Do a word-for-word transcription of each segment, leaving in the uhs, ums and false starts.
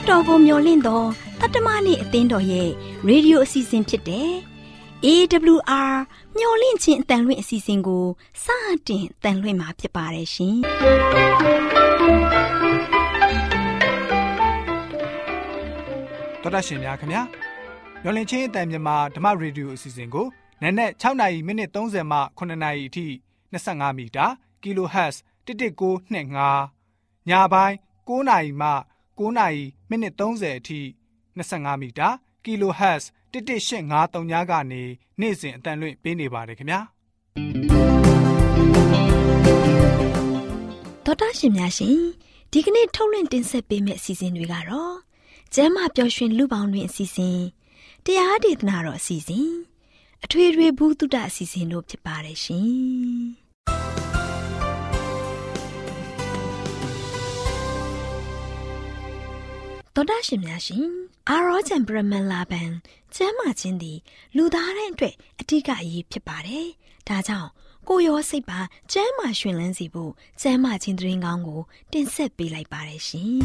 တော်ကိုမျှော်လင့်သောတတ္တမနေ့အသင်းတော်ရဲ့ရေဒီယိုအစီအစဉ်ဖြစ်တဲ့ အေး ဒဘလျူ အာ မျှော်လင့်ခြင်းအတန်လွင့်အစီအစဉ်ကိုစတင်တန်လွင့်မှာဖြစ်ပါတယ်ရှင်။တော်တာရှင်များခင်ဗျာမျှော်လင့်ခြင်းအတန်မြန်မာဓမ္မရေဒီယိုအစီအစဉ်ကိုနက်နက်၆နာရီမိနစ်၃၀မှ၇နာရီအထိ၂၅မီတာ Kilohertz တစ်တစ်ကိုနှစ်ငါးညပိုင်း၉နာရီမှ၉နာရီမိနစ်၃၀အထိ၂၅မီတာ Kilohertz တစ်တစ်ရှစ်ငါးသုံးညကနေနေ့စဉ်အတန်လွင့်ပေးနေပါတယ်ခင်ဗျာတော်တာရှင်များရှင်ဒီကနေ့ထုတ်လွှင့်တင်ဆက်ပေးမယ့်အစီအစဉ်တွေကတော့ကျမ်းမာပျော်ရွှင်လူပေါင်းတွင်အစီအစဉ်တရားဒေသနာတော်အစီအစဉ်အထွေထွေဘုဒ္ဓအစီအစဉ်တို့ဖြစ်ပါတယ်ရှင်တော်တာရှင်များရှင်အာရောဂျန်ပရမန်လာဘန်ကျမ်းမာခြင်းသည်လူသားတိုင်းအတွက်အထူးအရေးဖြစ်ပါတယ်ဒါကြောင့်ကိုယ်ရောစိတ်ပါကျမ်းမာရှင်လန်းစီဖို့ကျမ်းမာခြင်းသတင်းကောင်းကိုတင်ဆက်ပေးလိုက်ပါတယ်ရှင်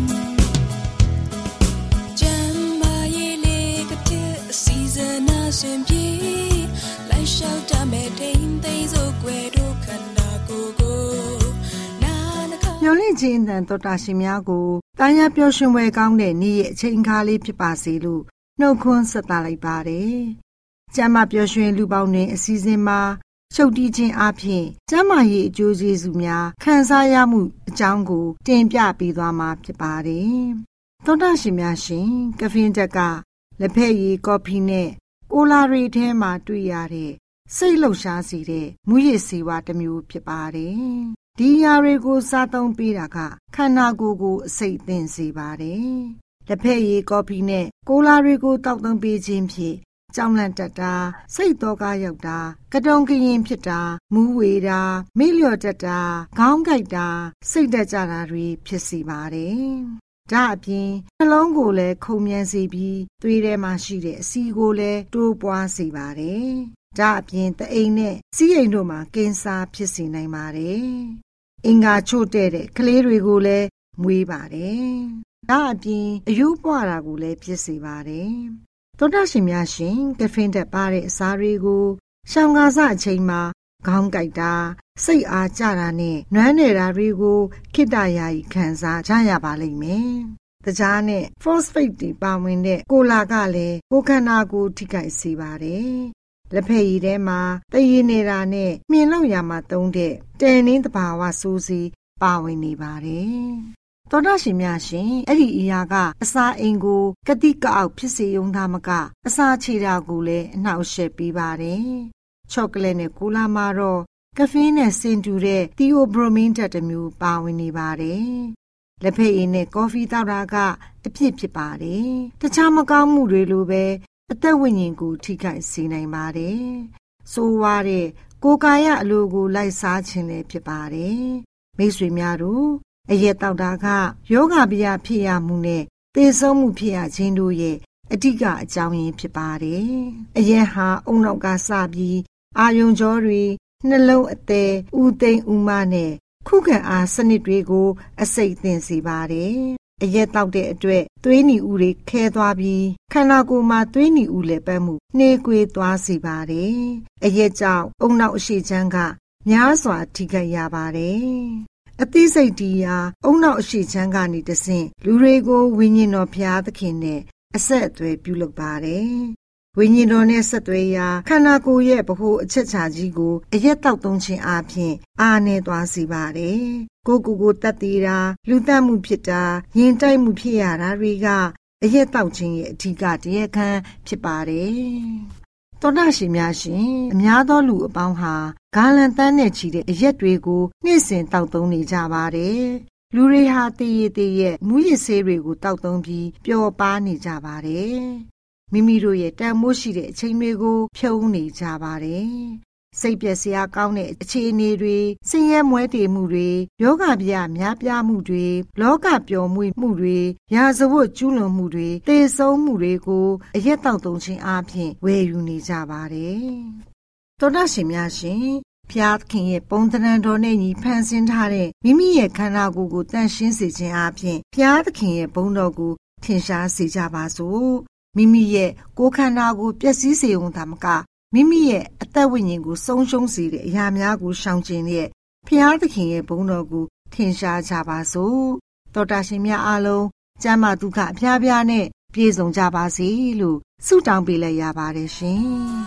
ကျမ်းမာရေးလေးကတဲ့စီဇနာရှင်ပြေလိုက်လျှောက်တမဲ့တိမ်သိမ်းစို့ွယ်တို့ခန္ဓာကိုယ်ကိုနာနခမျော်လင့်ခြင်းတန်တော်တာရှင်များကိုတာယာပျော်ရွှင်ပွဲကောင်းတဲ့နေ့ရဲ့အချိန်အခါလေးဖြစ်ပါစေလို့နှုတ်ခွန်းဆက်သလိုက်ပါတယ်ကျမ်းမာပျော်ရွှင်လူပေါင်းတွင်အစီအစဉ်မှာချုပ်တီးခြင်းအပြင်ကျမ်းမာရေးအကျိုးကျေးဇူးများခံစားရမှုအကြောင်းကိုတင်ပြပေးသွားမှာဖြစ်ပါတယ်။သောတာရှင်များရှင်ကဖင်းတက်ကလက်ဖက်ရည်ကော်ဖီနဲ့ကိုလာရီထဲမှာတွေ့ရတဲ့စိတ်လှုပ်ရှားစေတဲ့မူရစ်စေဝါတစ်မျိုးဖြစ်ပါတယ်။ဒီအရာတွေကိုစားသုံးပေးတာကခန္ဓာကိုယ်ကိုအဆိပ်သင့်စေပါတယ်။လက်ဖက်ရည်ကော်ဖီနဲ့ကိုလာရီကိုတောက်သုံးပေးခြင်းဖြင့်ကြောင်လန့်တက်တာစိတ်တော်ကားရောက်တာကတုံကရင်ဖြစ်တာမူးဝေတာမေ့လျော့တက်တာခေါင်းကိုက်တာစိတ်တက်ကြတာတွေဖြစ်စီပါတယ်။ဒါအပြင်နှလုံးကိုလည်းခုန်မြန်စေပြီးသွေးထဲမှာရှိတဲ့အဆီကိုလည်းတိုးပွားစေပါတယ်။ဒါအပြင်တအိမ်နဲ့စီးအိမ်တို့မှာကင်ဆာဖြစ်စေနိုင်ပါတယ်။အင်္ဂါချို့တဲ့တဲ့ကလေးတွေကိုလည်းမွေးပါတယ်။ဒါအပြင်အယိုးပွားတာကိုလည်းဖြစ်စေပါတယ်။သောတာရှင်များရှင်ကဖင်းတက်ပါတဲ့အစာတွေကိုရှောင်ကားစအချိန်မှာခေါင်းကိုက်တာစိတ်အားကျတာနဲ့နွမ်းနယ်တာတွေကိုခိတ္တရာကြီးခံစားကြရပါလိမ့်မယ်။တကြားနဲ့ phosphate တွေပါဝင်တဲ့ကိုလာကလည်းကိုယ်ခန္ဓာကိုထိခိုက်စေပါတယ်။လက်ဖက်ရည်ထဲမှာတည်ရည်နေတာနဲ့မြင်လောက်ရမှာသုံးတဲ့တဲနင်းတဘာဝဆိုးစီပါဝင်နေပါတယ်။သောတာရှင်များရှင်အဲ့ဒီအရာကအစာအိမ်ကိုကတိကအောက်ဖြစ်စေုံသာမကအစာခြေတာကိုလည်းအနှောက်အယှက်ပေးပါတယ်။ချောကလက်နဲ့ကိုလာမှာတော့ကဖင်းနဲ့ဆင်တူတဲ့သီယိုဘရိုမင်းဓာတ်တစ်မျိုးပါဝင်နေပါတယ်။လက်ဖက်ရည်နဲ့ကော်ဖီတောက်တာကအပြစ်ဖြစ်ပါတယ်။တခြားမကောင်းမှုတွေလိုပဲအသက်ဝိညာဉ်ကိုထိခိုက်စေနိုင်ပါတယ်။ဆိုးဝါးတဲ့ကိုယ်ကာယအလိုကိုလိုက်စားခြင်းလည်းဖြစ်ပါတယ်။မိတ်ဆွေများတို့အရက်တောက်တာကယောဂဗျာဖြစ်ရမှုနဲ့သေဆုံးမှုဖြစ်ရခြင်းတို့ရဲ့အဓိကအကြောင်းရင်းဖြစ်ပါတယ်။အရက်ဟာအုံနောက်ကစပြီးအာယုံကြောတွေနှလုံးအသည်ဥသိမ်းဥမနဲ့ခုခံအားစနစ်တွေကိုအဆိပ်သင့်စေပါတယ်။အရက်တောက်တဲ့အတွက်သွေးနီဥတွေခဲသွားပြီးခန္ဓာကိုယ်မှာသွေးနီဥလည်းပတ်မှုနှေးကွေးသွားစေပါတယ်။အရက်ကြောင့်အုံနောက်အရှိချမ်းကများစွာထိခိုက်ရပါတယ်။အသိစိတ်တီးရာအုံနောက်အရှိချမ်းကနေတဆင့်လူတွေကိုဝိညာဉ်တော်ဘုရားသခင်နဲ့အဆက်အသွယ်ပြုလုပ်ပါတယ်။ဝိညာဉ်တော်နဲ့ဆက်သွယ်ရာခန္ဓာကိုယ်ရဲ့ဗဟိုအချက်ချာကြီးကိုအရက်တောက်သုံးခြင်းအပြင်အားနည်းသွားစေပါတယ်။ကိုယ်ကိုယ်ကိုတတ်သေးတာလူသတ်မှုဖြစ်တာရင်တိုက်မှုဖြစ်ရတာတွေကအရက်တောက်ခြင်းရဲ့အဓိကတရားခံဖြစ်ပါတယ်။သောတာရှင်များရှင်အများသောလူအပေါင်းဟာဂါလန်တန်းနဲ့ချီတဲ့အရက်တွေကိုနေ့စဉ်တောက်သုံးနေကြပါတယ်။လူတွေဟာတည်ရည်တည်ရဲ့မူရစ်ဆေးတွေကိုတောက်သုံးပြီးပျော်ပါနေကြပါတယ်။မိမိတို့ရဲ့တန်မိုးရှိတဲ့အချိန်တွေကိုဖြုံးနေကြပါတယ်။စိတ်ပျက်စရာကောင်းတဲ့အခြေအနေတွေဆင်းရဲမွဲတေမှုတွေယောဂဗျာများပြားမှုတွေလောကပျော်မွေ့မှုတွေရာဇဝတ်ကျူးလွန်မှုတွေသေဆုံးမှုတွေကိုအရက်တောက်သုံးခြင်းအပြင်ဝယ်ယူနေကြပါတယ်။သောတာရှင်များရှင်ဖျားသခင်ရဲ့ပုံသဏ္ဍာန်တော်နဲ့ညီဖန်ဆင်းထားတဲ့မိမိရဲ့ခန္ဓာကိုယ်ကိုတန့်ရှင်းစေခြင်းအပြင်ဖျားသခင်ရဲ့ဘုန်းတော်ကိုထင်ရှားစေကြပါစို့မိမိရဲ့ကိုယ်ခန္ဓာကိုပျက်စီးစေုံသာမကမိမိရဲ့အသက်ဝိညာဉ်ကိုဆုံးရှုံးစေတဲ့အရာများကိုရှောင်ကျဉ်တဲ့ဖျားသခင်ရဲ့ဘုန်းတော်ကိုထင်ရှားကြပါစို့သောတာရှင်များအားလုံးကျမ်းမာဒုက္ခအဖျားဖျားနဲ့ပြည့်စုံကြပါစေလို့ဆုတောင်းပေးလိုက်ရပါတယ်ရှင်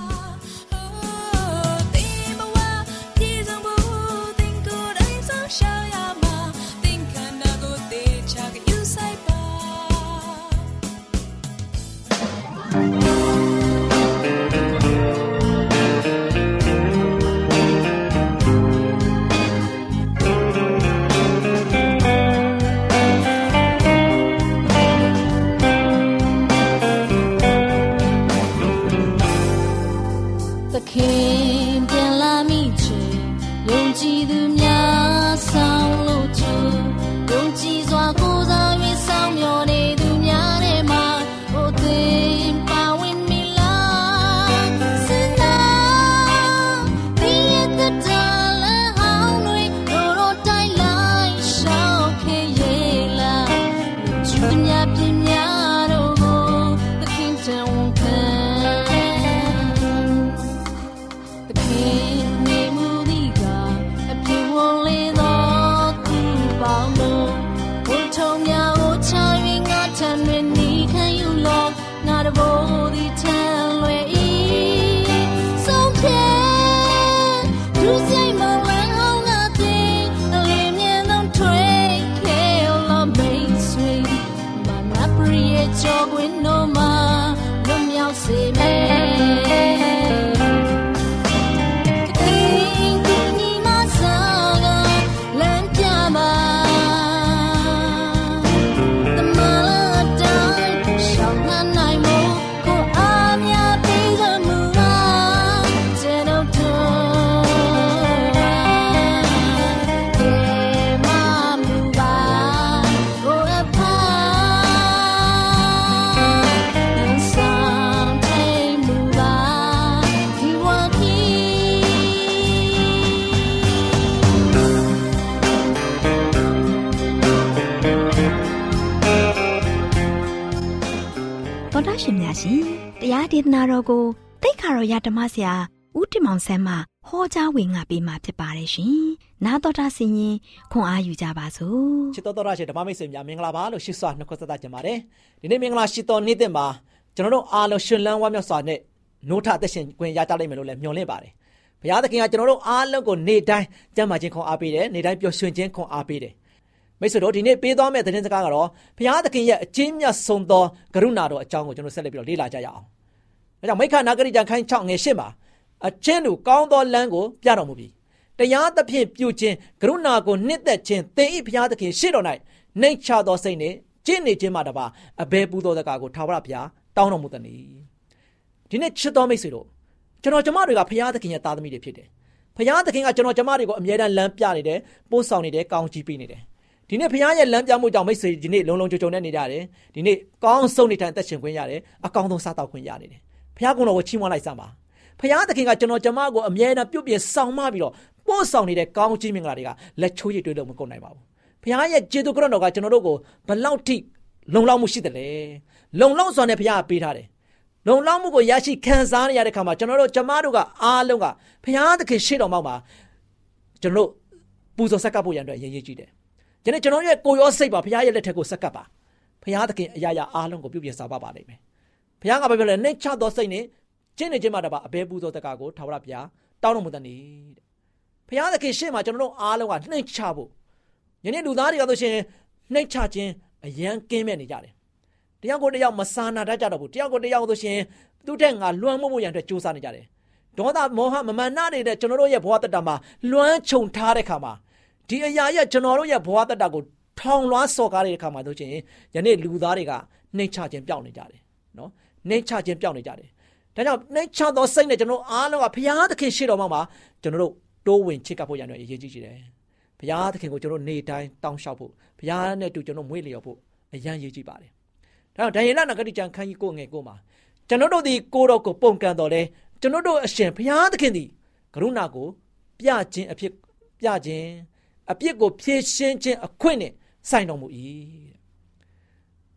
တရားဒေသနာတော်ကိုတိတ်ခါတော်ရဓမ္မဆရာဦးတင်မောင်ဆန်းမှဟောကြားဝင်ငါပေးมาဖြစ်ပါတယ်ရှင်။နာတော်တာဆင်ရင်ခွန်အားယူကြပါစို့။ချစ်တော်တော်ရှင်ဓမ္မမိတ်ဆွေများမင်္ဂလာပါလို့ရှိစွာနှုတ်ဆက်ကြပါတယ်။ဒီနေ့မင်္ဂလာရှိတော်နေ့တင်မှာကျွန်တော်တို့အားလုံးရှင်လန်းဝမ်းမြောက်စွာနဲ့နိုးထသက်ရှင်ခွင့်ရကြလိမ့်မယ်လို့လည်းမျှော်လင့်ပါတယ်။ဘုရားသခင်ကကျွန်တော်တို့အားလုံးကိုနေ့တိုင်းကြံ့မာခြင်းခွန်အားပေးတယ်။နေ့တိုင်းပျော်ရွှင်ခြင်းခွန်အားပေးတယ်။မိတ်ဆွေတို့ဒီနေ့ပေးသွားမယ့်သတင်းစကားကတော့ဘုရားသခင်ရဲ့အချင်းမြတ်ဆုံးသောကရုဏာတော်အကြောင်းကိုကျွန်တော်ဆက်လက်ပြီးတော့လေ့လာကြရအောင်။ဒါကြောင့်မိခနာဂရိကျမ်းခန်း၆ငယ်၈မှာအချင်းလူကောင်းသောလမ်းကိုပြတော်မူပြီ။တရားသဖြင့်ပြုခြင်းကရုဏာကိုနှစ်သက်ခြင်းသင်၏ဘုရားသခင်ရှေ့တော်၌နှိမ်ချသောစိတ်နှင့်ကျင့်နေခြင်းမှတပါအဘယ်ပူသောစကားကိုထာဝရဘုရားတောင်းတော်မူသနည်း။ဒီနေ့ချစ်တော်မိတ်ဆွေတို့ကျွန်တော်ကျမတွေကဘုရားသခင်ရဲ့သားသမီးတွေဖြစ်တယ်။ဘုရားသခင်ကကျွန်တော်ကျမတွေကိုအမြဲတမ်းလမ်းပြနေတယ်ပို့ဆောင်နေတယ်ကောင်းချီးပေးနေတယ်။ဒီနေ့ဘုရားရဲ့လမ်းပြမှုကြောင့်မိတ်ဆွေဒီနေ့လုံလုံခြုံခြုံနဲ့နေကြတယ်။ဒီနေ့ကောင်းဆုံးနေထိုင်သက်ရှင်ခွင့်ရတယ်အကောင်းဆုံးစားတောက်ခွင့်ရနေတယ်။ဘုရားကုံတော်ကိုချီးမွမ်းလိုက်စမ်းပါ။ဘုရားသခင်ကကျွန်တော်ကျမကိုအမြဲတမ်းပြုပြင်ဆောင်မပြီးတော့ပို့ဆောင်နေတဲ့ကောင်းချီးမင်္ဂလာတွေကလက်ချိုးရည်တွေးလို့မကုန်နိုင်ပါဘူး။ဘုရားရဲ့ကျေးဇူးကရုဏာတော်ကကျွန်တော်တို့ကိုဘလောက်ထိလုံလောက်မှုရှိတယ်လဲ။လုံလောက်စွာနဲ့ဘုရားကပေးထားတယ်။လုံလောက်မှုကိုရရှိခံစားရတဲ့အခါမှာကျွန်တော်တို့ကျမတို့ကအားလုံးကဘုရားသခင်ရှေ့တော်မှာကျွန်တော်တို့ပူဇော်ဆက်ကပ်ဖို့ရန်အတွက်ရည်ရည်ကြည့်တယ်။ဒီနေ့ကျွန်တော်ရဲ့ကိုယ်ရောစိတ်ပါဘုရားရဲ့လက်ထက်ကိုဆက်ကပ်ပါ။ဘုရားသခင်အရာရာအားလုံးကိုပြုပြင်စားပါပါလိမ့်မယ်။ဘုရားကပြောပြလဲနှိမ့်ချသောစိတ်နဲ့ကျင့်နေခြင်းမှတပါအဘယ်ပူဇော်တကားကိုထာဝရဘုရားတောင်းတော်မူတဲ့နေ့တဲ့။ဘုရားသခင်ရှေ့မှာကျွန်တော်တို့အားလုံးကနှိမ့်ချဖို့ယနေ့လူသားတွေကဆိုရှင်နှိမ့်ချခြင်းအယံကင်းမဲ့နေကြတယ်။တယောက်ကိုတယောက်မစာနာတတ်ကြတော့ဘူး။တယောက်ကိုတယောက်ဆိုရှင်သူတဲ့ငါလွှမ်းမိုးမှုရန်အတွက်ကြိုးစားနေကြတယ်။ဒေါသမောဟမမာနနေတဲ့ကျွန်တော်တို့ရဲ့ဘဝတတမှာလွှမ်းခြုံထားတဲ့ခါမှာဒီအရာရဲ့ကျွန်တော်တို့ရဲ့ဘဝတတကိုထောင်လွှမ်းစော်ကားတဲ့ခါမှာဆိုရှင်ယနေ့လူသားတွေကနှိမ့်ချခြင်းပြောင်းနေကြတယ်နော်။နှိမ့်ချခြင်းပြောင်းနေကြတယ်။ဒါကြောင့်နှိမ့်ချသောစိတ်နဲ့ကျွန်တော်အားလုံးကဘုရားသခင်ရှေ့တော်မှာကျွန်တော်တို့တိုးဝင်ချစ်ကပ်ဖို့ရန်အတွက်အရေးကြီးတယ်။ဘုရားသခင်ကိုကျွန်တော်နေတိုင်းတောင်းလျှောက်ဖို့ဘုရားနဲ့တူကျွန်တော်မွေးလျော်ဖို့အရန်ရေးကြည့်ပါတယ်။ဒါကြောင့်ဒံယေလနဂတိကျမ်းခန်းကြီးကိုငယ်ကိုမှာကျွန်တော်တို့ဒီကိုတော်ကိုပုံကန်တော်လဲကျွန်တော်တို့အရှင်ဘုရားသခင်သည်ကရုဏာကိုပြခြင်းအဖြစ်ပြခြင်းအပြစ်ကိုဖြေရှင်းခြင်းအခွင့်နဲ့ဆိုင်တော်မူ၏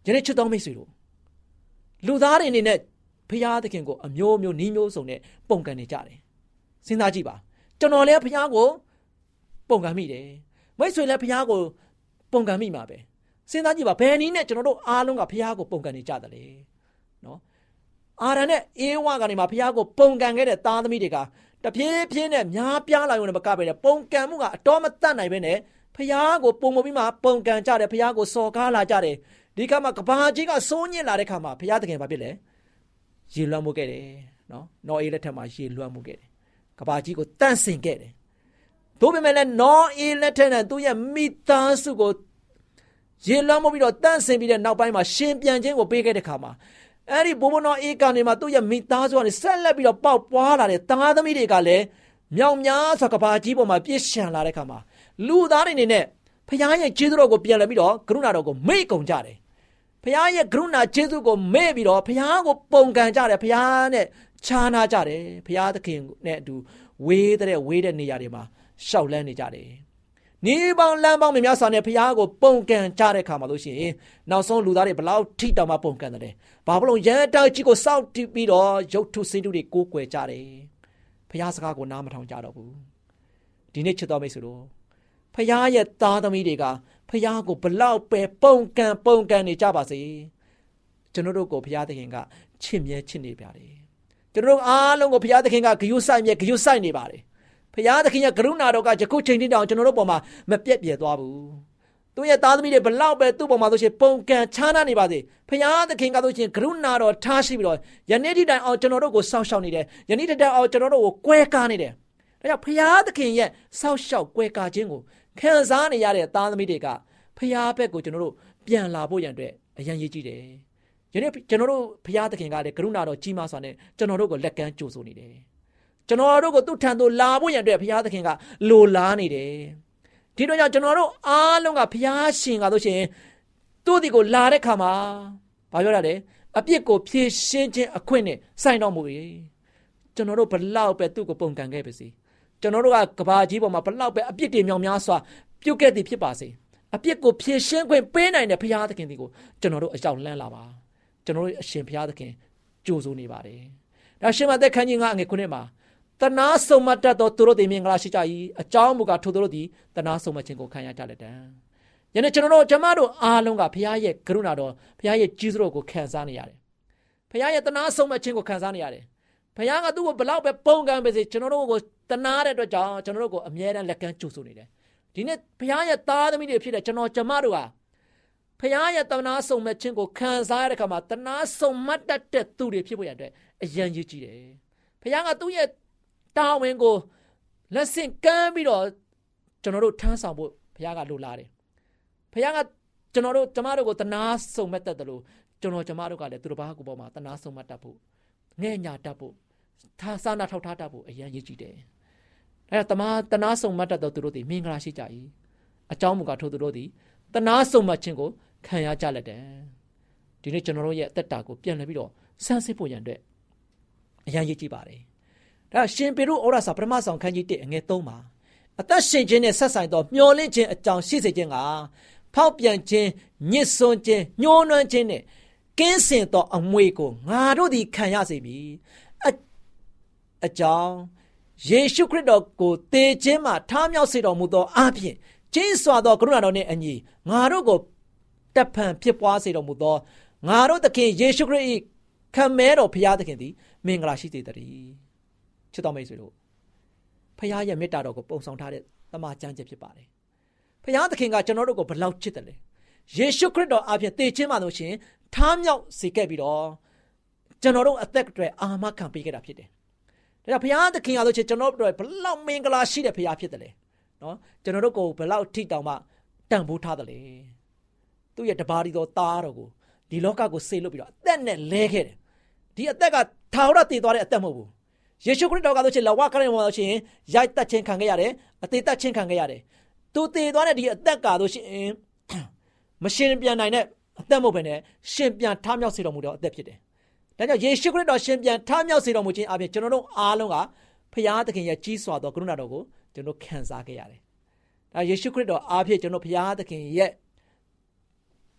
ယနေ့ချစ်တော်မိတ်ဆွေတို့လူသားတွေအနေနဲ့ဖျားသခင်ကိုအမျိုးမျိုးနီးမျိုးစုံနဲ့ပုံကန်နေကြတယ်စဉ်းစားကြည့်ပါကျွန်တော်လည်းဖျားကိုပုံကန်မိတယ်မိတ်ဆွေလည်းဖျားကိုပုံကန်မိမှာပဲစဉ်းစားကြည့်ပါဘယ်နည်းနဲ့ကျွန်တော်တို့အားလုံးကဖျားကိုပုံကန်နေကြတယ်လေနော်အာရန်နဲ့အေဝါကနေမှဖျားကိုပုံကန်ခဲ့တဲ့သားသမီးတွေကတပြေးပြေးနဲ့များပြားလာရုံနဲ့မကပဲနဲ့ပုံကန်မှုကအတော်မတတ်နိုင်ပဲနဲ့ဖျားကိုပုံမပြီးမှပုံကန်ကြတယ်ဖျားကိုစော်ကားလာကြတယ်ဒီကမှကဘာကြီးကစိုးညစ်လာတဲ့ခါမှာဖျားသခင်ဘာဖြစ်လဲရေလွှမ်းမှုခဲ့တယ်နော်နော်အေးလက်ထက်မှာရေလွှမ်းမှုခဲ့တယ်ကဘာကြီးကိုတန့်စင်ခဲ့တယ်သို့ပေမဲ့လည်းနော်အေးလက်ထက်နဲ့သူ့ရဲ့မိသားစုကိုရေလွှမ်းမှုပြီးတော့တန့်စင်ပြီးတဲ့နောက်ပိုင်းမှာရှင်ပြန်ခြင်းကိုပေးခဲ့တဲ့ခါမှာအဲ့ဒီဘိုးဘနော်အေးကနေမှသူ့ရဲ့မိသားစုကနေဆက်လက်ပြီးတော့ပေါက်ပွားလာတဲ့သားသမီးတွေကလည်းမြောင်များစွာကဘာကြီးပေါ်မှာပြည့်ရှံလာတဲ့ခါမှာလူသားတွေအနေနဲ့ဖခင်ရဲ့ကျေးဇူးတော်ကိုပြန်လည်ပြီးတော့ကရုဏာတော်ကိုမေ့ကုန်ကြတယ်ဖခင်ရဲ့ကရုဏာကျေးဇူးကိုမေ့ပြီးတော့ဖခင်ကိုပုံကန်ကြတယ်ဖခင်နဲ့ခြားနာကြတယ်ဖခင်သခင်နဲ့အတူဝေးတဲ့ဝေးတဲ့နေရာတွေမှာရှောက်လန်းနေကြတယ်နေပေါင်းလမ်းပေါင်းများစွာနဲ့ဖခင်ကိုပုံကန်ကြတဲ့ခါမှာလို့ရှိရင်နောက်ဆုံးလူသားတွေဘလောက်ထိတောင်မှပုံကန်တယ်ဘာလို့ရန်တောက်ကြီးကိုစောက်တီးပြီးတော့ရုပ်ထုစင်းတုတွေကိုးကွယ်ကြတယ်ဖခင်စကားကိုနားမထောင်ကြတော့ဘူးဒီနေ့ချစ်တော်မိတ်ဆွေတို့ဖခင်ရဲ့သားသမီးတွေကဖခင်ကိုဘလောက်ပဲပုံကန်ပုံကန်နေကြပါစေကျွန်တော်တို့ကိုဖခင်သခင်ကချစ်မြဲချစ်နေကြတယ်ကျွန်တော်တို့အားလုံးကိုဖခင်သခင်ကဂရုစိုက်မြဲဂရုစိုက်နေပါတယ်ဖခင်သခင်ရဲ့ကရုဏာတော်ကယခုချိန်ထိတောင်ကျွန်တော်တို့ပေါ်မှာမပြတ်ပြဲသွားဘူးသူရဲ့သားသမီးတွေဘလောက်ပဲသူ့ပေါ်မှာဆိုရှင်ပုံကန်ချားနာနေပါစေဖခင်သခင်ကဆိုရှင်ကရုဏာတော်ထားရှိပြီးတော့ယနေ့ဒီတိုင်အောင်ကျွန်တော်တို့ကိုစောင့်ရှောက်နေတယ်ယနေ့ဒီတိုင်အောင်ကျွန်တော်တို့ကိုကွဲကားနေတယ်ဒါကြောင့်ဖခင်သခင်ရဲ့စောင့်ရှောက်ကွဲကားခြင်းကိုခံစားနေရတဲ့သားသမီးတွေကဖခင်ဘက်ကိုကျွန်တော်တို့ပြန်လာဖို့ရန်အတွက်အရန်ရည်ကြည့်တယ်ယနေ့ကျွန်တော်တို့ဖခင်သခင်ကလည်းကရုဏာတော်ကြီးမားစွာနဲ့ကျွန်တော်တို့ကိုလက်ကမ်းကြိုဆိုနေတယ်ကျွန်တော်တို့ကိုသူ့ထံသို့လာဖို့ရန်အတွက်ဖခင်သခင်ကလိုလားနေတယ်ဒီတော့ကြောင့်ကျွန်တော်တို့အားလုံးကဖခင်ရှင်ကဆိုရှင်သူ့ဒီကိုလာတဲ့ခါမှာဘာပြောရလဲအပြစ်ကိုဖြေရှင်းခြင်းအခွင့်နဲ့ဆိုင်တော်မူပြီကျွန်တော်တို့ဘလောက်ပဲသူ့ကိုပုံကန်ခဲ့ပါစေကျွန်တော်တို့ကကဘာကြီးပေါ်မှာဘလောက်ပဲအပြစ်တွေမြောင်များစွာပြုတ်ခဲ့သည်ဖြစ်ပါစေအပြစ်ကိုဖြေရှင်းခွင့်ပေးနိုင်တဲ့ဘုရားသခင်ဒီကိုကျွန်တော်တို့အကြောင်းလန်းလာပါကျွန်တော်တို့အရှင်ဘုရားသခင်ကြိုဆိုနေပါတယ်ဒါရှင်မသက်ခန်းကြီးငါအငယ်ခုနှစ်မှာတနာဆုံမတတ်သောသူတို့သည်မင်္ဂလာရှိကြ၏အကြောင်းမူကားထိုသူတို့သည်တနာဆုံမခြင်းကိုခံရကြလက်တံယနေ့ကျွန်တော်တို့ကျမတို့အားလုံးကဘုရားရဲ့ကရုဏာတော်ဘုရားရဲ့ကြီးစွာတော်ကိုခံစားနေရတယ်ဘုရားရဲ့တနာဆုံမခြင်းကိုခံစားနေရတယ်ဘုရားကသူ့ကိုဘလောက်ပဲပုံကံပဲစေကျွန်တော်တို့ကိုတနာတဲ့အတွက်ကြောင့်ကျွန်တော်တို့ကိုအမြဲတမ်းလက်ကမ်းကြိုဆိုနေတယ်ဒီနေ့ဘုရားရဲ့သားသမီးတွေဖြစ်တဲ့ကျွန်တော်ကျမတို့ကဘုရားရဲ့တနာဆုံမဲ့ခြင်းကိုခံစားရတဲ့အခါမှာတနာဆုံမှတ်တတ်တဲ့သူတွေဖြစ်ဖို့ရတဲ့အရန်ကြီးကြည့်တယ်ဘုရားကသူ့ရဲ့တာဝန်ကိုလက်ဆင့်ကမ်းပြီးတော့ကျွန်တော်တို့ထမ်းဆောင်ဖို့ဘုရားကလိုလားတယ်ဘုရားကကျွန်တော်တို့ကျမတို့ကိုတနာဆုံမဲ့တတ်တယ်လို့ကျွန်တော်ကျမတို့ကလည်းသူတို့ဘာကိုပေါ်မှာတနာဆုံမှတ်တတ်ဖို့ငဲ့ညာတတ်ဖို့သာသနာထောက်ထားတတ်ဖို့အရန်ကြီးကြည့်တယ်အဲဒါတမတနာဆုံမှတ်တတ်သောသူတို့သည်မင်္ဂလာရှိကြ၏အကြောင်းမူကားထိုသူတို့သည်တနာဆုံမှတ်ခြင်းကိုခံရကြလက်တယ်ဒီနေ့ကျွန်တော်တို့ရဲ့အသက်တာကိုပြန်လှည့်ပြီးတော့စမ်းစစ်ဖို့ရန်အတွက်အရန်ကြီးကြည့်ပါတယ်ဒါရှင်ပေရုဩရစာပထမဆောင်ခန်းကြီးတစ်အငယ်သုံးမှာအသက်ရှင်ခြင်းနဲ့ဆက်ဆိုင်သောမျှော်လင့်ခြင်းအကြောင်းရှိစေခြင်းကဖောက်ပြန်ခြင်းညှစ်စွန်းခြင်းညှိုးနွမ်းခြင်းနဲ့ကင်းစင်သောအမွေကိုငါတို့သည်ခံရစေမည်အ, အကြောင်းယေရှုခရစ်တော်ကိုတည်ခြင်းမှထားမြောက်စေတော်မူသောအဖြစ်ကြီးစွာသောကရုဏာတော်နှင့်အညီငါတို့ကိုတပ်ဖန်ဖြစ်ပွားစေတော်မူသောငါတို့သခင်ယေရှုခရစ်၏ခံမဲတော်ဘုရားသခင်သည်မင်္ဂလာရှိစေတည်းချစ်တော်မိတ်ဆွေတို့ဘုရားရဲ့မေတ္တာတော်ကိုပုံဆောင်ထားတဲ့တမန်ကျမ်းချက်ဖြစ်ပါတယ်ဘုရားသခင်ကကျွန်တော်တို့ကိုဘယ်လောက်ချစ်တယ်လဲယေရှုခရစ်တော်အဖြစ်တည်ခြင်းမှလို့ရှင်ထားမြောက်စေခဲ့ပြီးတော့ကျွန်တော်တို့အသက်တွေအာမခံပေးခဲ့တာဖြစ်တယ်ဒါကြောင့်ဘုရားသခင်ကဆိုချင်ကျွန်တော်တို့ဘယ်လောက်မင်္ဂလာရှိတဲ့ဘုရားဖြစ်တယ်လဲနော်ကျွန်တော်တို့ကိုဘယ်လောက်ထိတောင်မှတန်ဖိုးထားတယ်လဲသူ့ရဲ့တပါးဒီတော်သားတော်ကိုဒီလောကကိုဆေးလွတ်ပြီးတော့အသက်နဲ့လဲခဲ့တယ်ဒီအသက်ကထာဝရတည်သွားတဲ့အသက်မဟုတ်ဘူးယေရှုခရစ်တော်ကဆိုချင်လဝကရင်မှာဆိုရှင်ရိုက်တက်ခြင်းခံခဲ့ရတယ်အသေးတက်ခြင်းခံခဲ့ရတယ်သူတည်သွားတဲ့ဒီအသက်ကဆိုရှင်မရှင်ပြန်နိုင်တဲ့အသက်မဟုတ်ဘဲနဲ့ရှင်ပြန်ထမြောက်စေတော်မူသောအသက်ဖြစ်တယ်ဒါကြောင့်ယေရှုခရစ်တော်ရှင်ပြန်ထမြောက်စေတော်မူခြင်းအပြင်ကျွန်တော်တို့အားလုံးကဖခင်သခင်ရဲ့ကြီးစွာသောကရုဏာတော်ကိုကျွန်တော်ခံစားခဲ့ရတယ်ဒါယေရှုခရစ်တော်အားဖြင့်ကျွန်တော်ဖခင်သခင်ရဲ့က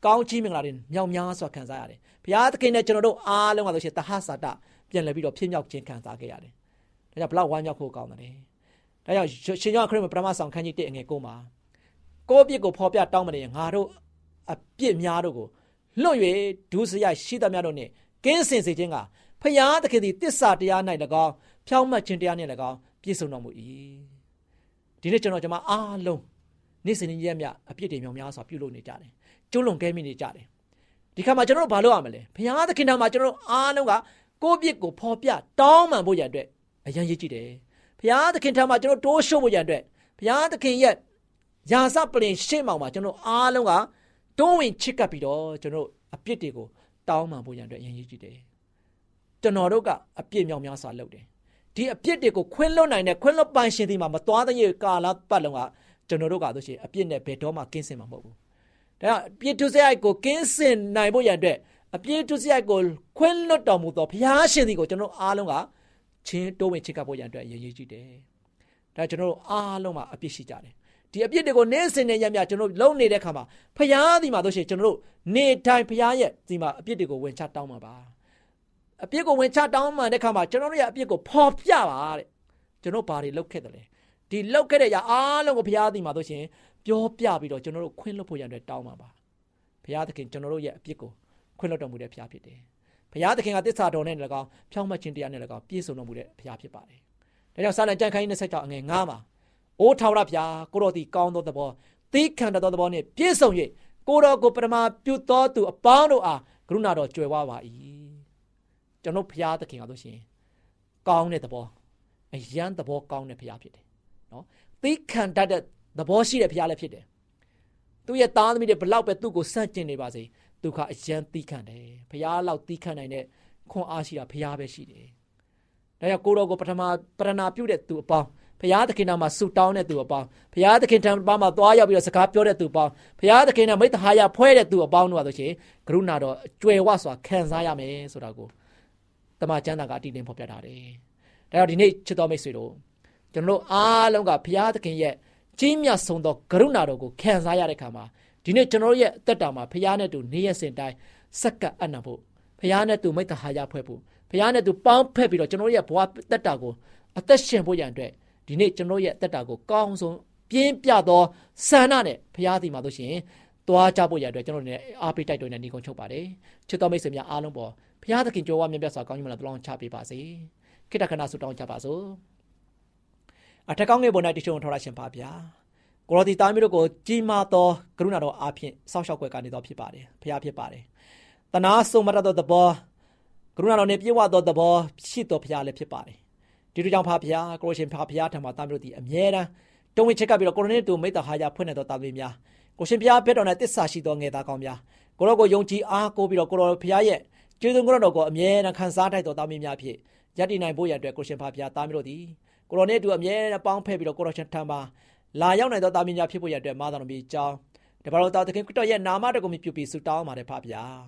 ကောင်းချီးမင်္ဂလာတွေမြောက်များစွာခံစားရတယ်ဘုရားသခင်နဲ့ကျွန်တော်တို့အားလုံးကဆိုရှင်တဟဆာတပြန်လည်ပြီးတော့ဖြစ်မြောက်ခြင်းခံစားခဲ့ရတယ်ဒါကြောင့်ဘလောက်ဝမ်းမြောက်ဖို့ကောင်းတယ်ဒါကြောင့်ရှင်ယောဟန်ခရစ်ဝင်ပထမဆောင်ခန်းကြီးတစ်အငယ်ကိုမှာကိုယ့်အပြစ်ကိုဖော်ပြတောင်းမနေရင်ငါတို့အပြစ်များတို့ကိုလွတ်၍ဒုစရိုက်ရှိသမျှတို့နှင့်ကင်းစင်စေခြင်းကဖယားသခင်သည်တစ္ဆာတရား၌၎င်းဖြောင့်မတ်ခြင်းတရားနှင့်၎င်းပြည့်စုံတော်မူ၏ဒီနေ့ကျွန်တော်ကျွန်မအားလုံးနေ့စဉ်နေ့ရက်မြအပြစ်တွေမြောင်များစွာပြုလုပ်နေကြတယ်ကျွလွန်ကဲမိနေကြတယ်ဒီခါမှာကျွန်တော်တို့ဘာလုပ်ရမလဲဖယားသခင်တော်မှာကျွန်တော်တို့အားလုံးကကိုယ့်အပြစ်ကိုဖော်ပြတောင်းပန်ဖို့ရအတွက်အရန်ရည်ကြည့်တယ်ဖယားသခင်တော်မှာကျွန်တော်တိုးရှို့ဖို့ရအတွက်ဖယားသခင်ရဲ့ယာစပလင်ရှေ့မှောင်မှာကျွန်တော်အားလုံးကတွန်းဝင်ချစ်ကပ်ပြီးတော့ကျွန်တော်အပြစ်တွေကိုတောင်းပန်ဖို့ရအတွက်အရန်ရည်ကြည့်တယ်ကျွန်တော်တို့ကအပြစ်မြောင်များစွာလုပ်တယ်ဒီအပြစ်တွေကိုခွင့်လွတ်နိုင်တဲ့ခွင့်လွတ်ပိုင်ရှင်ဒီမှာမသွားတဲ့ကာလပတ်လုံးကကျွန်တော်တို့ကဆိုရှင်အပြစ်နဲ့ဘယ်တော့မှကင်းစင်မှာမဟုတ်ဘူးဒါအပြစ်ဒုစရိုက်ကိုကင်းစင်နိုင်ဖို့ရတဲ့အပြစ်ဒုစရိုက်ကိုခွင့်လွတ်တော်မူသောဘုရားရှင်ဒီကိုကျွန်တော်အားလုံးကချင်းတိုးဝင်ချစ်ကပ်ဖို့ရအတွက်အရေးကြီးတယ်ဒါကျွန်တော်တို့အားလုံးမှာအပြစ်ရှိကြတယ်ဒီအပြစ်တွေကိုနေ့စဉ်နဲ့ရမြကျွန်တော်လုံနေတဲ့ခါမှာဘုရားဒီမှာဆိုရှင်ကျွန်တော်တို့နေတိုင်းဘုရားရဲ့ဒီမှာအပြစ်တွေကိုဝင်ချတောင်းမှာပါအပြစ်ကိုဝင်ချတောင်းမှတဲ့ခါမှာကျွန်တော်တို့ရဲ့အပြစ်ကိုဖော်ပြပါတဲ့ကျွန်တော်ဘာတွေလုပ်ခဲ့တယ်လဲဒီလုပ်ခဲ့တဲ့အရာအားလုံးကိုဘုရားသည်မှာဆိုရှင်ပြောပြပြီးတော့ကျွန်တော်တို့ခွင့်လွှတ်ဖို့ရတဲ့တောင်းပါပါဘုရားသခင်ကျွန်တော်တို့ရဲ့အပြစ်ကိုခွင့်လွှတ်တော်မူတဲ့ဘုရားဖြစ်တယ်ဘုရားသခင်ကသစ္စာတော်နဲ့လည်းကောင်းဖြောင့်မတ်ခြင်းတရားနဲ့လည်းကောင်းပြည့်စုံတော်မူတဲ့ဘုရားဖြစ်ပါတယ်ဒါကြောင့်စာလံကျမ်းခန်းကြီးနှစ်၆အငယ်၅မှာအိုးထာဝရဘုရားကိုတော်သည်ကောင်းသောသဘောသီးခံတော်သဘောနှင့်ပြည့်စုံ၍ကိုတော်ကိုပထမပြုသောသူအပေါင်းတို့အားကရုဏာတော်ကြွယ်ဝပါ၏ကျွန်တော်ဘုရားသခင်ကဆိုရှင်ကောင်းတဲ့သဘောအယံသဘောကောင်းတဲ့ဘုရားဖြစ်တယ်နော်သီးခံတတ်တဲ့သဘောရှိတဲ့ဘုရားလည်းဖြစ်တယ်သူရဲ့သားသမီးတွေဘလောက်ပဲသူ့ကိုစန့်ကျင်နေပါစေသူကအယံသီးခံတယ်ဘုရားလောက်သီးခံနိုင်တဲ့ခွန်အားရှိတာဘုရားပဲရှိတယ်ဒါကြောင့်ကိုတော်ကိုပထမပရဏာပြုတဲ့သူအပေါင်းဘုရားသခင်နာမှာဆုတောင်းတဲ့သူအပေါင်းဘုရားသခင်ထံမှာသွားရောက်ပြီးတော့စကားပြောတဲ့သူအပေါင်းဘုရားသခင်နဲ့မိတ္တဟာယဖွဲ့တဲ့သူအပေါင်းတို့ပါဆိုရှင်ကရုဏာတော်ကြွယ်ဝစွာခံစားရမယ်ဆိုတာကိုတမန်ကျမ်းစာကအတိအလင်းဖော်ပြထားတယ်။ဒါကြောင့်ဒီနေ့ချစ်တော်မိတ်ဆွေတို့ကျွန်တော်တို့အားလုံးကဘုရားသခင်ရဲ့ကြီးမြတ်ဆုံးသောကရုဏာတော်ကိုခံစားရတဲ့အခါမှာဒီနေ့ကျွန်တော်တို့ရဲ့အသက်တာမှာဘုရားနဲ့တူနေရစဉ်တိုင်းစက္ကပ်အံ့နံဖို့ဘုရားနဲ့တူမိတ္တဟာယဖွဲ့ဖို့ဘုရားနဲ့တူပေါင်းဖက်ပြီးတော့ကျွန်တော်တို့ရဲ့ဘဝသက်တာကိုအသက်ရှင်ဖို့ရန်အတွက်ဒီနေ့ကျွန်တော်ရဲ့အသက်တာကိုကောင်းဆုံးပြင်းပြသောဆန္ဒနဲ့ဘုရားသည်မှာဆိုရှင်သွားကြဖို့ရန်အတွက်ကျွန်တော်တို့အားပေးတိုက်တွန်းနေနေကုန်ချုပ်ပါတယ်ချစ်တော်မိတ်ဆွေများအားလုံးပေါ်ဘုရားသခင်ကြွယ်ဝမြတ်ပြစွာကောင်းကြီးမလားတလောင်းချပေးပါစေခိတ္တခဏဆုတောင်းကြပါစို့အထက်ကောင်းငယ်ပေါ်၌တရှိန်ထော်ရရှင်ပါဗျာကိုရောဒီသားမျိုးတို့ကိုကြီးမားသောကရုဏာတော်အားဖြင့်စောင့်ရှောက်ွယ်ကနေတော်ဖြစ်ပါတယ်ဘုရားဖြစ်ပါတယ်တနာဆုံးမရသောသဘောကရုဏာတော်နဲ့ပြည့်ဝသောသဘောရှိတော်ဘုရားလည်းဖြစ်ပါတယ်ဒီလိုကြောင့်ဖာဘုရားကိုရှင်ဖာဘုရားထံမှာသားမျိုးတို့ဒီအမြဲတမ်းတုံ့ဝင်ချက်ကပြီးတော့ကိုရိုနေတူမိတ္တဟာယဖွင့်နေသောသားသမီးများကိုရှင်ဘုရားဘက်တော်နဲ့တစ္ဆာရှိသောငယ်သားကောင်းများကိုရောကိုယုံကြည်အားကိုးပြီးတော့ကိုရောဘုရားရဲ့ကျေးဇူးတော်ကိုအမြဲတမ်းခံစားထိုက်သောသားသမီးများဖြစ်ယက်တည်နိုင်ဖို့ရတဲ့ကိုရှင်ဖာဘုရားသားမျိုးတို့ဒီကိုရိုနေတူအမြဲတမ်းပေါင်းဖက်ပြီးတော့ကိုရောရှင်ထံမှာလာရောက်နိုင်သောသားသမီးများဖြစ်ဖို့ရတဲ့မာသာတော်မြတ်ကြောင်းတပါတော်သားသခင်ခရစ်တော်ရဲ့နာမတော်ကိုမြှုပ်ပြီးဆုတောင်းပါတယ်ဖာဘုရား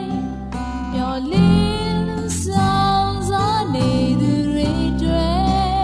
Your little songs are neither a dream.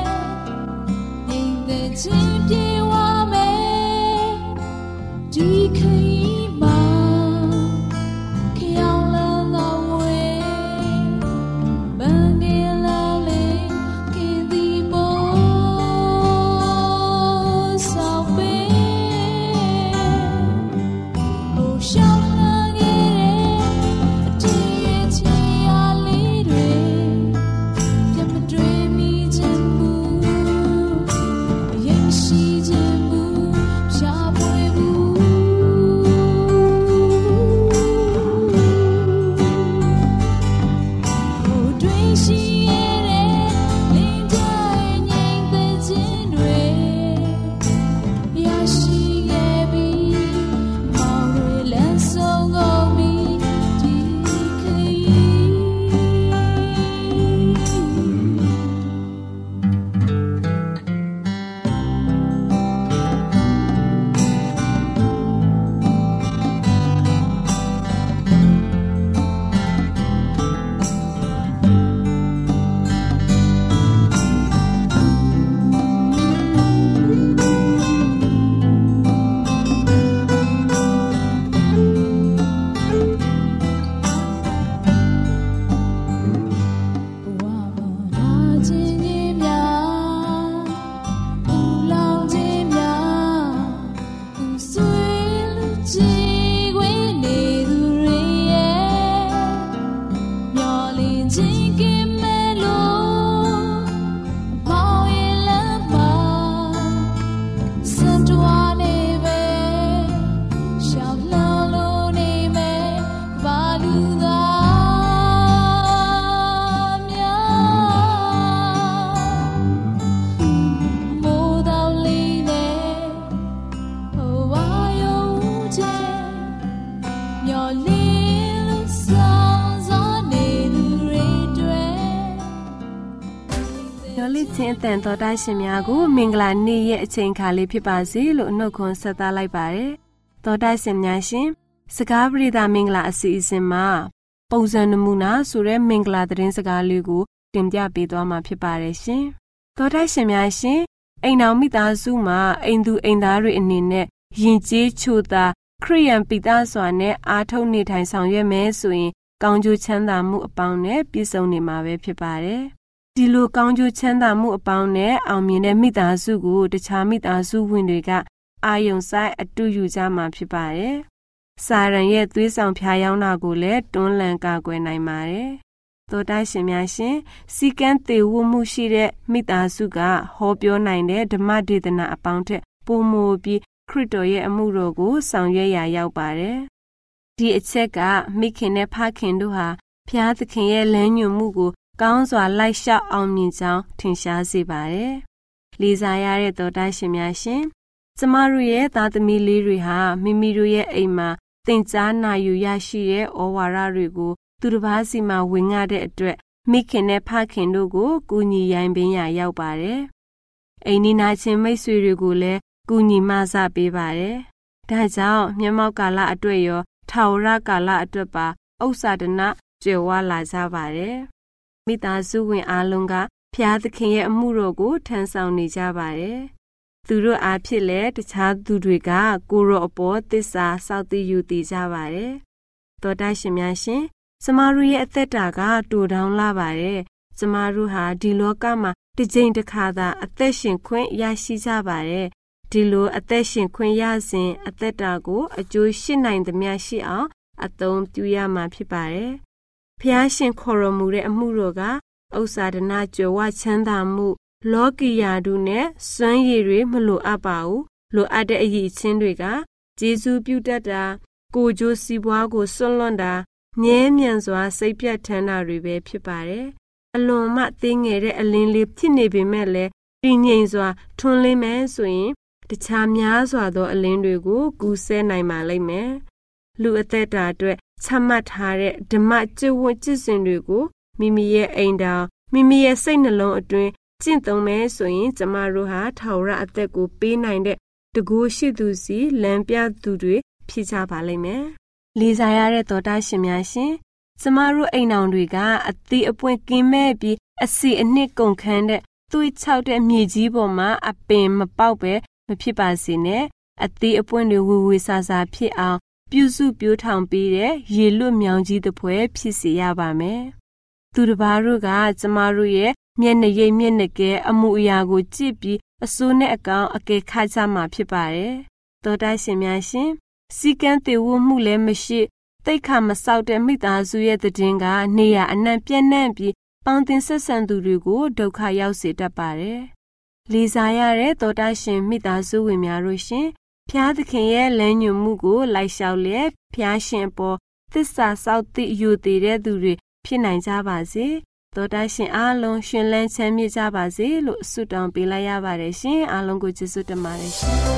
ယောလစ်ချင်းအတန်တော်တာရှင်များကိုမင်္ဂလာနေ့ရဲ့အချိန်အခါလေးဖြစ်ပါစေလို့နှုတ်ခွန်းဆက်သလိုက်ပါတယ်တော်တာရှင်များရှင်စကားပရိသတ်မင်္ဂလာအစီအစဉ်မှာပုံစံနမူနာဆိုတဲ့မင်္ဂလာသတင်းစကားလေးကိုတင်ပြပေးသွားမှာဖြစ်ပါတယ်ရှင်တော်တာရှင်များရှင်အိမ်တော်မိသားစုမှာအိမ်သူအိမ်သားတွေအနေနဲ့ယဉ်ကျေးချိုသာခရိယံပိသားစွာနဲ့အားထုတ်နေထိုင်ဆောင်ရွက်မယ်ဆိုရင်ကောင်းကျိုးချမ်းသာမှုအပေါင်းနဲ့ပြည့်စုံနေမှာပဲဖြစ်ပါတယ်။ဒီလိုကောင်းကျိုးချမ်းသာမှုအပေါင်းနဲ့အောင်မြင်တဲ့မိသားစုကိုတခြားမိသားစုဝင်တွေကအာယုံဆိုင်အတူယူကြမှာဖြစ်ပါတယ်။စာရန်ရဲ့သွေးဆောင်ဖျားယောင်းတာကိုလည်းတွန်းလှန်ကာကွယ်နိုင်ပါတယ်။သောတာရှင်များရှင်စီကံတေဝမှုရှိတဲ့မိသားစုကဟောပြောနိုင်တဲ့ဓမ္မဒေသနာအပေါင်းထက်ပိုမိုပြီးခရစ်တော်ရဲ့အမှုတော်ကိုဆောင်ရွက်ရာရောက်ပါတယ်။ဒီအချက်ကမိခင်နဲ့ဖခင်တို့ဟာဖျားသခင်ရဲ့လမ်းညွှန်မှုကိုကောင်းစွာလိုက်လျှောက်အောင်မြင်ကြောင်းထင်ရှားစေပါတယ်။လေးစားရတဲ့တော်တာရှင်များရှင်ကျမတို့ရဲ့သားသမီးလေးတွေဟာမိမိတို့ရဲ့အိမ်မှာသင်ကြားနာယူရရှိတဲ့ဩဝါဒတွေကိုသူတစ်ပါးစီမှာဝင်ငှတဲ့အတွက်မိခင်နဲ့ဖခင်တို့ကိုကူညီရိုင်းပင်းရရောက်ပါတယ်။အိမ်နီးနားချင်းမိတ်ဆွေတွေကိုလည်းကူညီမဆပေးပါတယ်။ဒါကြောင့်မျက်မှောက်ကာလအတွက်ရောထာဝရကာလအတွက်ပါဥစ္စာဒနာကျွယ်ဝလာကြပါတယ်။မိသားစုဝင်အားလုံးကဖျားသခင်ရဲ့အမှုတော်ကိုထမ်းဆောင်နေကြပါတယ်။သူတို့အားဖြင့်လည်းတခြားသူတွေကကိုရောအပေါ်သစ္စာစောင့်တည်ယူတည်ကြပါတယ်။တော်တာရှင်များရှင်ကျမတို့ရဲ့အသက်တာကတူတောင်းလာပါတယ်။ကျမတို့ဟာဒီလောကမှာတစ်ကြိမ်တစ်ခါသာအသက်ရှင်ခွင့်ရရှိကြပါတယ်။ဒီလိုအသက်ရှင်ခွင့်ရစဉ်အသက်တာကိုအကျိုးရှိနိုင်သမျှရှိအောင်အသုံးပြုရမှာဖြစ်ပါတယ်။ဖျားရှင်ခေါ်တော်မူတဲ့အမှုတော်ကဥစ္စာဒနာကြွယ်ဝချမ်းသာမှုလောကီယာတို့နဲ့စွမ်းရည်တွေမလိုအပ်ပါဘူး။လိုအပ်တဲ့အရေးချင်းတွေကကျေးဇူးပြုတတ်တာကိုကြိုးစီးပွားကိုစွန့်လွတ်တာမြဲမြံစွာစိတ်ပြတ်ထန်းတာတွေပဲဖြစ်ပါတယ်။အလွန်မှသေးငယ်တဲ့အလင်းလေးဖြစ်နေပေမဲ့လည်းတည်ငြိမ်စွာထွန်းလင်းမယ်ဆိုရင်တခြားများစွာသောအလင်းတွေကိုကူးဆဲနိုင်ပါလိမ့်မယ်။လူအသက်တာအတွက်ချမှတ်ထားတဲ့ဓမ္မကျင့်ဝတ်ကျင့်စဉ်တွေကိုမိမိရဲ့အိမ်တော်မိမိရဲ့စိတ်နှလုံးအတွင်းကျင့်သုံးမယ်ဆိုရင်ကျမတို့ဟာထာဝရအသက်ကိုပေးနိုင်တဲ့တကူရှိသူစီလမ်းပြသူတွေဖြစ်ကြပါလိမ့်မယ်။လေးစားရတဲ့တော်တာရှင်များရှင်ကျမတို့အိမ်တော်တွေကအသီးအပွင့်ကင်းမဲ့ပြီးအစီအနှစ်ကုန်ခန်းတဲ့သွေးချောက်တဲ့မြေကြီးပေါ်မှာအပင်မပေါက်ပဲမဖြစ်ပါစေနဲ့အသီးအပွင့်တွေဝေဝေဆာဆာဖြစ်အောင်ပြုစုပြိုးထောင်ပြီးတဲ့ရေလွတ်မြောင်ကြီးတစ်ဖွဲဖြစ်စေရပါမယ်။သူတစ်ပါးတို့ကကျမတို့ရဲ့မျက်နှာရိပ်မျက်နှာကဲအမှုအရာကိုကြည့်ပြီးအစိုးနဲ့အကောင်အကဲခတ်ကြမှာဖြစ်ပါတယ်။သောတာရှင်များရှင်စီကံတေဝမှုလည်းမရှိတိတ်ခါမဆောက်တဲ့မိသားစုရဲ့တည်င်းကနေရအနှံ့ပြန့်နှံ့ပြီးပေါင်းတင်ဆက်ဆံသူတွေကိုဒုက္ခရောက်စေတတ်ပါတယ်။လေးစားရတဲ့သောတာရှင်မိသားစုဝင်များတို့ရှင်ဖျားသခင်ရဲ့လမ်းညွှန်မှုကိုလိုက်လျှောက်လျက်ဖျားရှင်ပေါ်သစ္စာစောင့်သိယူတည်တဲ့သူတွေဖြစ်နိုင်ကြပါစေ။သောတာရှင်အားလုံးရှင်လန်းချမ်းမြေ့ကြပါစေလို့ဆုတောင်းပေးလိုက်ရပါတယ်ရှင်။အားလုံးကိုကျေးဇူးတင်ပါတယ်ရှင်။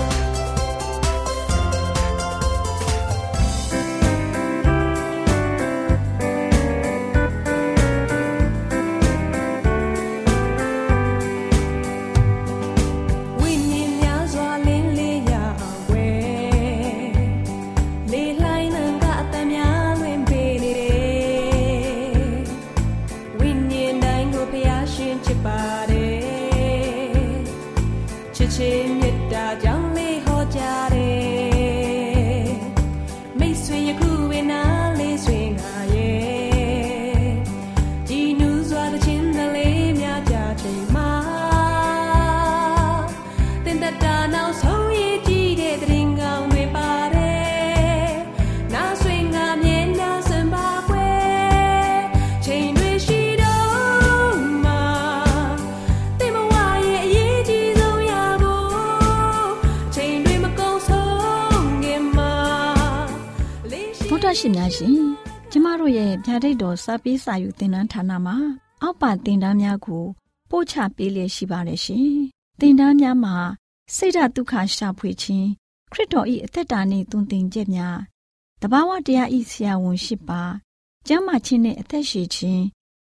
ရှင်များရှင်ကျမတို့ရဲ့ဗျာဒိတ်တော်စာပေးစာယူသင်တန်းဌာနမှာအောက်ပါသင်တန်းများကိုပို့ချပေးလျက်ရှိပါတယ်ရှင်သင်တန်းများမှာစိတ်ဓာတ်ဒုက္ခရှာဖွေခြင်းခရစ်တော်၏အသက်တာနှင့်သွန်သင်ချက်များတဘာဝတရား၏ဆရာဝန်ရှိပါကျမ်းမာခြင်းနှင့်အသက်ရှည်ခြင်း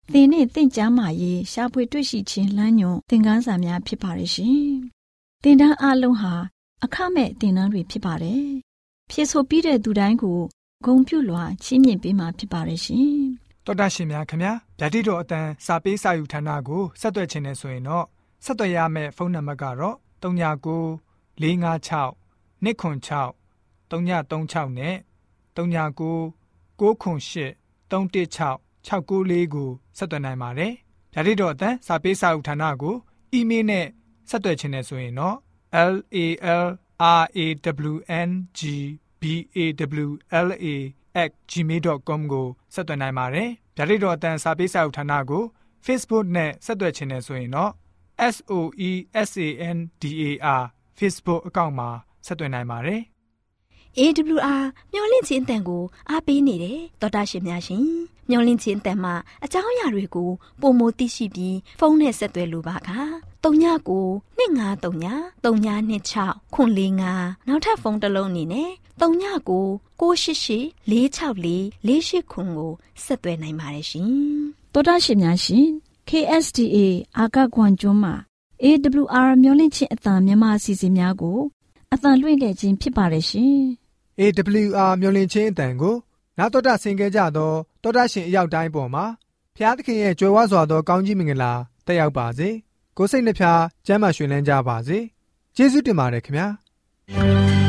သင်နဲ့သင်ကြားမှာရေးရှားဖွေတွေ့ရှိခြင်းလမ်းညွန်သင်ခန်းစာများဖြစ်ပါရဲ့ရှင်။သင်တန်းအလုံးဟာအခမဲ့သင်တန်းတွေဖြစ်ပါတယ်။ဖြည့်ဆို့ပြီးတဲ့သူတိုင်းကိုဂုဏ်ပြုလွှာချီးမြှင့်ပေးမှာဖြစ်ပါရဲ့ရှင်။တော်တာရှင်များခင်ဗျာဗျာတိတော်အတန်းစာပေးစာယူဌာနကိုဆက်သွယ်ခြင်းနဲ့ဆိုရင်တော့ဆက်သွယ်ရမယ့်ဖုန်းနံပါတ်ကတော့၃၉၄၅၆၂ခွန်၆၃၃၆နဲ့၃၉၉ခွန်၈၃၁၆၆၉လေးကိုဆက်သွယ်နိုင်ပါတယ်ဗျာတိတော်အတန်းစာပေးစာယူဌာနကိုအီးမေးလ်နဲ့ဆက်သွယ်ခြင်းနဲ့ဆိုရင်တော့ l a l r a w n g b a w l a at gmail dot com ကိုဆက်သွယ်နိုင်ပါတယ်။ဗျာဒိတ်တော်အတန်းစာပေးစာယူဌာနကို Facebook နဲ့ဆက်သွယ်ခြင်းနဲ့ဆိုရင်တော့ S O E S A N D A R Facebook အကောင့်မှာဆက်သွယ်နိုင်ပါတယ်။ A W R မျော်လင့်ခြင်းအတန်ကိုအားပေးနေတယ်တော်တာရှင်များရှင်။မျော်လင့်ခြင်းအတန်မှာအကြောင်းအရာတွေကိုပုံမသိရှိပြီးဖုန်းနဲ့ဆက်သွယ်လိုပါက၃ညကို၂၅၃ည၃ည၂၆ခွန်၄၅နောက်ထပ်ဖုန်းတစ်လုံးအနေနဲ့၃ညကို၉၈၈၄၆၄၄၈ခွန်ကိုဆက်သွယ်နိုင်ပါတယ်ရှင်။တော်တာရှင်များရှင် K S D A အာကခွန်ကျွန်းမှာ A W R မျော်လင့်ခြင်းအတန်မြန်မာအစီအစဉ်များကိုအတန်လွှင့်ခဲ့ခြင်းဖြစ်ပါတယ်ရှင်။ A W R မျော်လင့်ခြင်းအတန်ကိုနာတော်တာဆင် ခဲ့ကြသောတော်တာရှင်အရောက်တိုင်းပေါ်မှာဖျားသခင်ရဲ့ကြွယ်ဝစွာသောကောင်းကြီးမင်္ဂလာတက်ရောက်ပါစေကိုယ်စိတ်နှဖျားကျမ်းမာရွှင်လန်းကြပါစေကျေးဇူးတင်ပါတယ်ခင်ဗျာ